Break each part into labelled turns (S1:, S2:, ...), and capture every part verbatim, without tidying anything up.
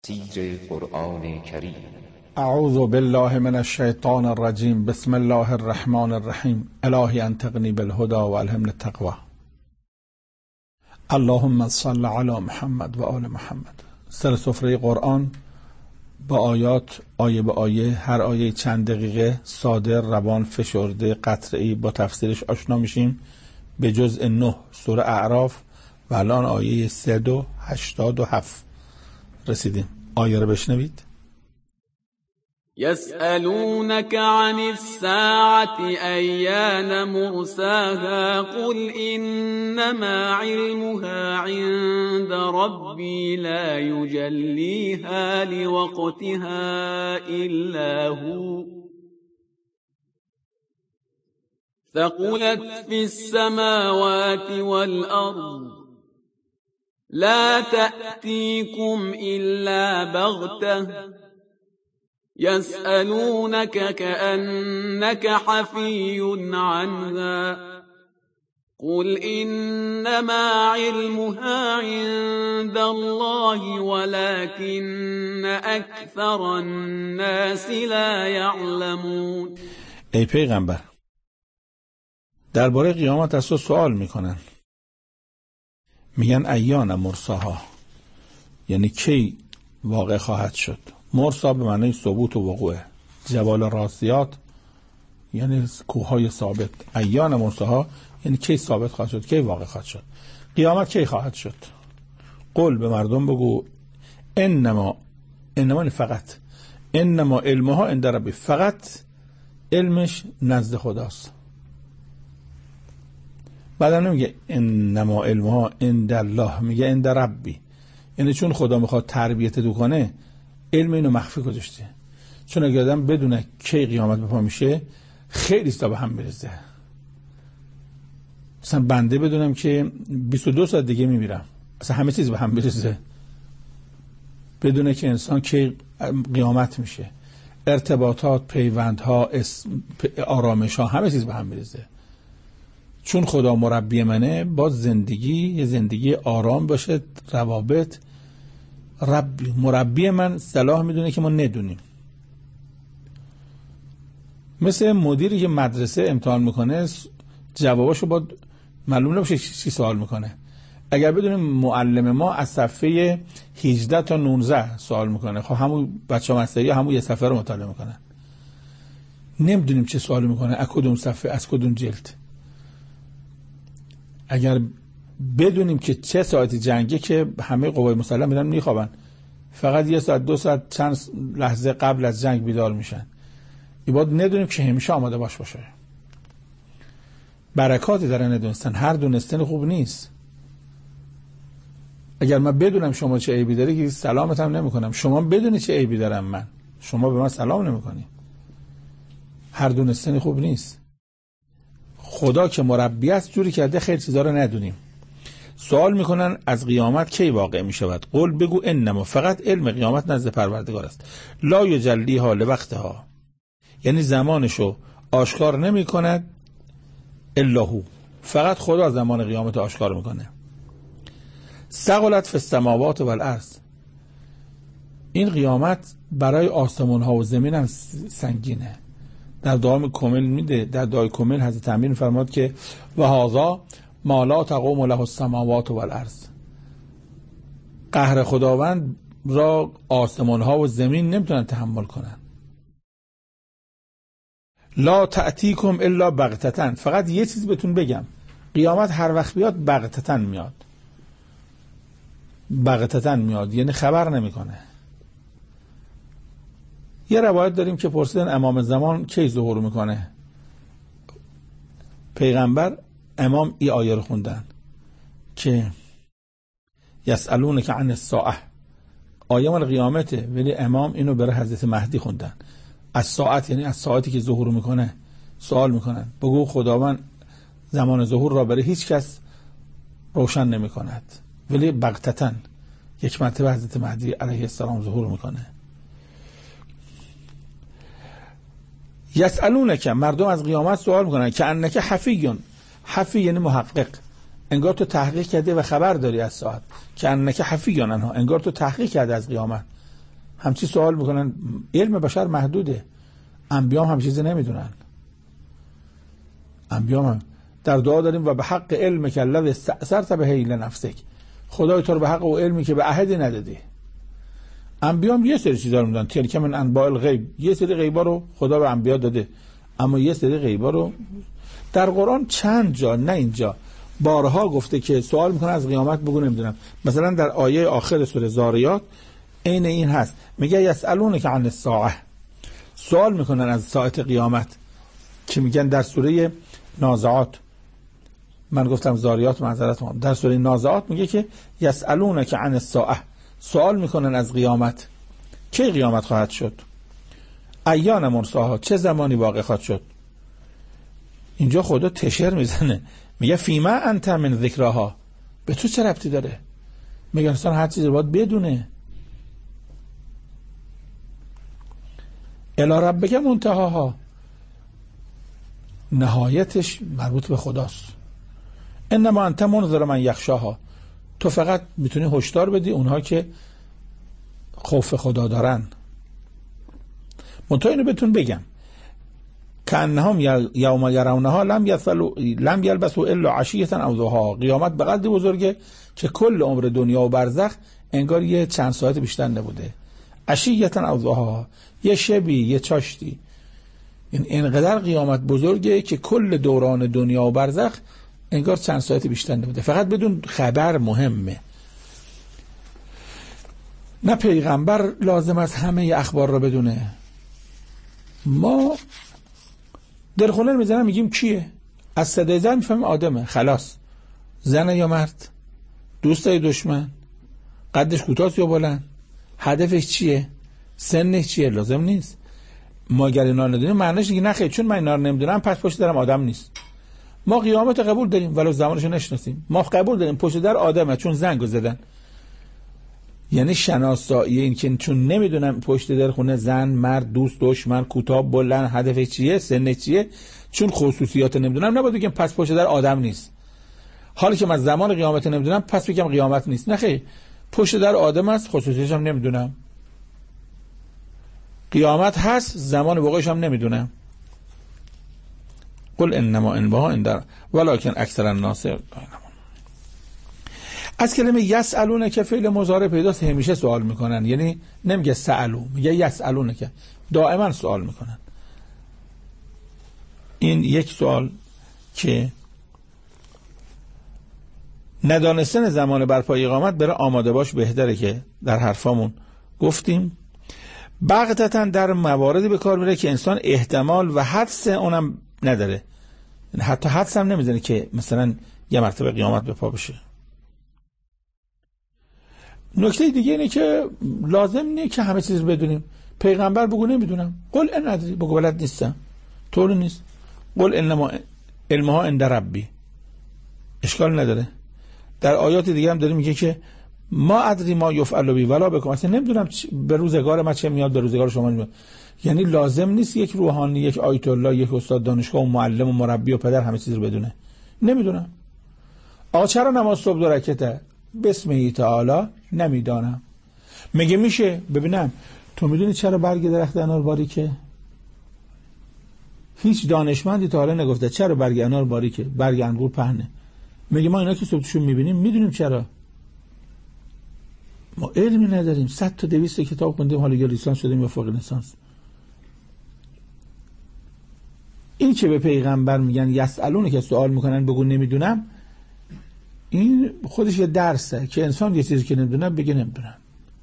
S1: تفسیر قرآن کریم.
S2: اعوذ بالله من الشیطان الرجیم. بسم الله الرحمن الرحیم. الهی انطقنی بالهدى و الهمنی التقوى. اللهم صل علی محمد و آل محمد. سر سفره قرآن با آیات، آیه به آیه، هر آیه چند دقیقه، ساده، روان، فشرده، قطعی با تفسیرش آشنا میشیم به جزء نه سوره اعراف و الان آیه صد و هشتاد و هفت رسیدیم. آیه رو بشنوید.
S3: يسألونك عن الساعة أيان مرساها قل إنما علمها عند ربي لا يجليها لوقتها إلا هو ثقلت في السماوات والأرض لا تأتيكم إلا بغتة يسألونك كأنك حفي عنها قل إنما علمها عند الله ولكن أكثر الناس لا يعلمون.
S2: ای پیغمبر، درباره قیامت از تو سوال میکنن، میگن ایان مرساها، یعنی کی واقع خواهد شد. مرسا به معنی ثبوت و وقوعه. جبال راسیات یعنی کوههای ثابت. ایان مرساها یعنی کی ثابت خواهد شد، کی واقع خواهد شد. قیامت کی خواهد شد؟ قل به مردم بگو انما انما فقط انما علمها عند ربی، فقط علمش نزد خداست. بعدم نمیگه انما علمها عند الله، میگه عند ربی، یعنی چون خدا میخواد تربیت تو کنه علم اینو مخفی گذاشته. چون اگه آدم بدونه کی قیامت به پا میشه خیلی ستا به هم میرزه. مثلا بنده بدونم که بیست و دو ساعت دیگه میمیرم، اصلا همه چیز به هم میرزه. بدونه که انسان کی قیامت میشه، ارتباطات، پیوندها، آرامش ها، همه چیز به هم میرزه. چون خدا مربی منه، باز زندگی یه زندگی آرام باشه، روابط. ربی مربی من صلاح میدونه که ما ندونیم. مثل مدیری که مدرسه امتحان میکنه جواباشو با معلوم نباشه چی سوال میکنه. اگر بدونیم معلم ما از صفحه هجده تا نوزده سوال میکنه، خب همون بچه ها مستری همون یه صفحه رو مطالعه میکنن. نمیدونیم چه سوال میکنه، از کدوم صفحه، از کدوم جلد. اگر بدونیم که چه ساعتی جنگه که همه قوای مسلح میرن میخوابن، فقط یه ساعت دو ساعت چند لحظه قبل از جنگ بیدار میشن. این باید ندونیم که همیشه آماده باش باشه. برکاتی داره ندونستن، هر دونستن خوب نیست. اگر من بدونم شما چه عیبی داری که سلامت هم نمی کنم، شما بدونی چه عیبی دارم من، شما به من سلام نمی کنی. هر دونستن خوب نیست. خدا که مربی است جوری کرده خیلی چیزا رو ندونیم. سوال میکنن از قیامت کی واقع میشود. قل بگو انما، فقط علم قیامت نزد پروردگار است. لا یجلیها لوقتها، یعنی زمانشو آشکار نمی کند الا هو، فقط خدا زمان قیامت آشکار میکنه. ثقلت فی السماوات والارض، این قیامت برای آسمان ها و زمین هم سنگینه. در دعای کامل میده، در دعای کامل حضرت امیر میفرماد که و هذا ما لا تقوم له السماوات والارض، قهر خداوند را آسمان ها و زمین نمیتونن تحمل کنن. لا تأتیکم الا بغتة، فقط یه چیز بهتون بگم، قیامت هر وقت بیاد بغتة میاد. بغتة میاد یعنی خبر نمیکنه. یه روایت داریم که پرسیدن امام زمان کی ظهور میکنه. پیغمبر امام ای آیه رو خوندن که یسألونک عن الساعه، آیه مال قیامته، ولی امام اینو برای حضرت مهدی خوندن. از ساعت یعنی از ساعتی که ظهور میکنه سوال میکنن، بگو خداوند زمان ظهور را برای هیچ کس روشن نمیکند، ولی بغتتن یک مرتبه حضرت مهدی علیه السلام ظهور میکنه. یسألونک، مردم از قیامت سوال میکنن که انک حفیون، حفی یعنی محقق، انگار تو تحقیق کرده و خبر داری از ساعت. که انک حفیون انها، انگار تو تحقیق کرده از قیامت، همچی سوال میکنن. علم بشر محدوده، انبیام هم چیزی نمیدونن. انبیام هم در دعا داریم و به حق علم که الذی استأثرت به لنفسک، خدای تو رو به حق و علمی که به احدی ندادی. انبیام یه سری چیزا رو میدونن، تلک من انباء الغیب، یه سری غیبا رو خدا به انبیا داده، اما یه سری غیبا رو در قرآن چند جا، نه اینجا، بارها گفته که سوال میکنه از قیامت بگو نمیدونم. مثلا در آیه آخر سوره زاریات عین این هست، میگه یسألونک عن الساعه، سوال میکنن از ساعت قیامت، که میگن در سوره نازعات، من گفتم زاریات معذرت میخوام، در سوره نازعات میگه که یسألونک عن الساعه، سوال میکنن از قیامت، کی قیامت خواهد شد، ایان مرساها، چه زمانی واقع خواهد شد. اینجا خدا تشر میزنه، میگه فیما انت من ذکرها، به تو چه ربطی داره؟ میگه انسان هر چیزی رو باید بدونه. الی ربک منتهاها، نهایتش مربوط به خداست. انما انت منذر من یخشاها، تو فقط میتونی هشدار بدی اونها که خوف خدا دارن. منتها اینو بهتون بگم که انهم یوم یرونها لم یصلوا لم یلبثوا الا عشیه او ضحاها، قیامت به قدری بزرگه که کل عمر دنیا و برزخ انگار یه چند ساعت بیشتر نبوده. عشیه او ضحاها، یه شبی، یه چاشتی. این اینقدر قیامت بزرگه که کل دوران دنیا و برزخ انگار چند ساعت بیشتر نبوده. فقط بدون خبر مهمه. نه پیغمبر لازم است همه اخبار رو بدونه. ما در خونه میزنم میگیم کیه، از صدای زن میفهمیم آدمه، خلاص. زن یا مرد، دوست یا دشمن، قدش کوتاه یا بلند، هدفش چیه، سنش چیه، لازم نیست. ما اگر اینا ندونیم معنیش دیگه نخیر، چون من اینا رو نمیدونم پس پشت درم آدم نیست. ما قیامت قبول داریم ولو زمانش نشناسیم. ما قبول داریم پشت در آدمه چون زنگو زدن. یعنی شناسایی این که چون نمیدونم پشت در خونه زن، مرد، دوست، دشمن، کوتاه، بلند، هدف چیه، سن چیه، چون خصوصیات نمیدونم نباید بگم پس پشت در آدم نیست. حالی که من زمان قیامت نمیدونم پس بگم قیامت نیست. نه خیر، پشت در آدم است، خصوصیتش هم نمیدونم. قیامت هست، زمان وقوعش هم نمیدونم. قل انما انبها اندر ولکن اکثر الناس لا یعلمون. از کلمه یسالونه که فعل مضارع پیداست، همیشه سوال میکنن، یعنی نمیگه سالو، میگه یسالونه که دائما سوال میکنن. این یک سوال که ندانستن زمان برپای اقامت برای آماده باش بهتره که در حرفامون گفتیم. بغتتاً در مواردی به کار میره که انسان احتمال و حدس اونم نداره، حتی حدس هم نمیزنه که مثلا یه مرتبه قیامت به پا بشه. نکته دیگه اینه که لازم نیه که همه چیز رو بدونیم. پیغمبر بگو نمیدونم، قل ان نداری، بگو بلد نیستم، طور نیست. قل انما علمها عند ربی، اشکال نداره. در آیات دیگه هم داره میگه که ما ادری ما یفعل بی ولا بکم، اصلا نمیدونم به روزگار ما چه میاد، به روزگار شما میاد. یعنی لازم نیست یک روحانی، یک آیت الله، یک استاد دانشگاه و معلم و مربی و پدر همه چیز رو بدونه. نمیدونم. آقا چرا نماز صبح دو رکعته؟ بسم تعالی نمیدانم. میگه میشه. ببینم تو میدونی چرا برگ درخت انار باریکه؟ هیچ دانشمندی تا حالا نگفته چرا برگ انار باریکه، برگ انگور پهنه. میگه ما اینا که صبحشون میبینیم میدونیم چرا. ما علمی نداریم. صد تا دویست کتاب خوندیم، حالا یا لیسانس شدیم یا فوق لیسانس. این که به پیغمبر میگن یسالونه که سوال میکنن بگو نمیدونم، این خودش یه درسه که انسان یه چیزی که نمیدونه بگه نمیدونم.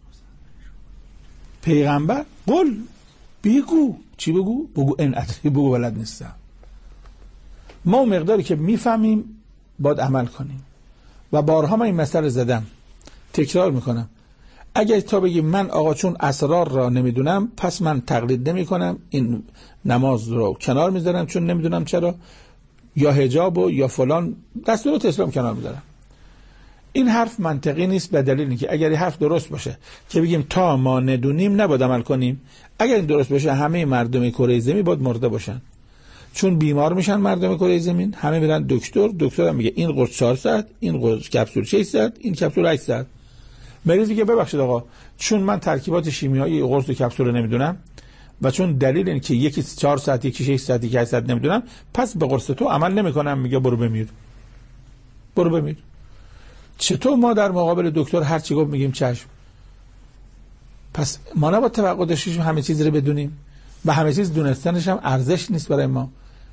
S2: پیغمبر قل بگو، چی بگو؟ بگو ان ادری، بگو بلد نیستم. ما اون مقداری که میفهمیم باید عمل کنیم. و بارها من این مسئله زدم، تکرار میکنم. اگر تا بگیم من آقا چون اسرار را نمیدونم پس من تقلید نمی کنم، این نماز رو کنار میذارم چون نمیدونم چرا، یا حجاب و یا فلان دستورات اسلام کنار میذارم، این حرف منطقی نیست. به دلیل اینکه اگر این حرف درست باشه که بگیم تا ما ندونیم نباید عمل کنیم، اگر این درست باشه همه مردم کره زمین باید مرده باشن، چون بیمار میشن مردم کره زمین، همه میرن دکتر، دکتر هم میگه این قرص چهار ساعت، این قرص کپسول شش ساعت، این کپسول هشت ساعت. مریضی که ببخشید آقا چون من ترکیبات شیمیایی قرص و کپسول نمیدونم و چون دلیل این که یکی چهار ساعت یکی شش ساعت یکی هشت ساعت نمیدونم، پس به قرص تو عمل نمیکنم، میگه برو بمیر. برو بمیر. چطور ما در مقابل دکتر هر چی گفت میگیم چشم؟ پس ما نباید توقع داشتیم همه چیز رو بدونیم و همه چیز دونستنش هم ارزش نیست برای ما.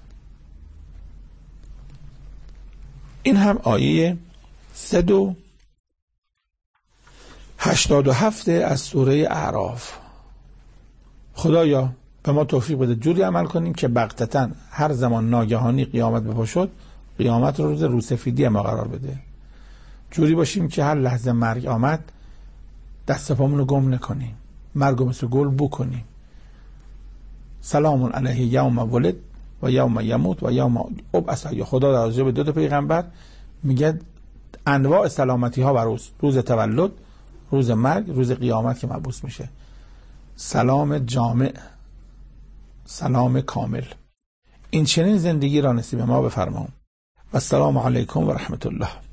S2: این هم آیه صد و هشتاد و هفت از سوره اعراف. خدایا به ما توفیق بده جوری عمل کنیم که بغتتاً هر زمان ناگهانی قیامت بپا شد، قیامت رو روز روسفیدی ما قرار بده. جوری باشیم که هر لحظه مرگ آمد دست پامون رو گم نکنیم، مرگ رو مثل گل بو کنیم. سلام علیه یوم ولد و یوم یموت و یوم ابعث. یا خدا در راجع به دو تا پیغمبر میگه انواع سلامتی ها بر روز روز تولد، روز مرگ، روز قیامت که مبعوث میشه. سلام جامع، سلام کامل. این چنین زندگی را نصیب ما بفرما. و السلام علیکم و رحمت الله.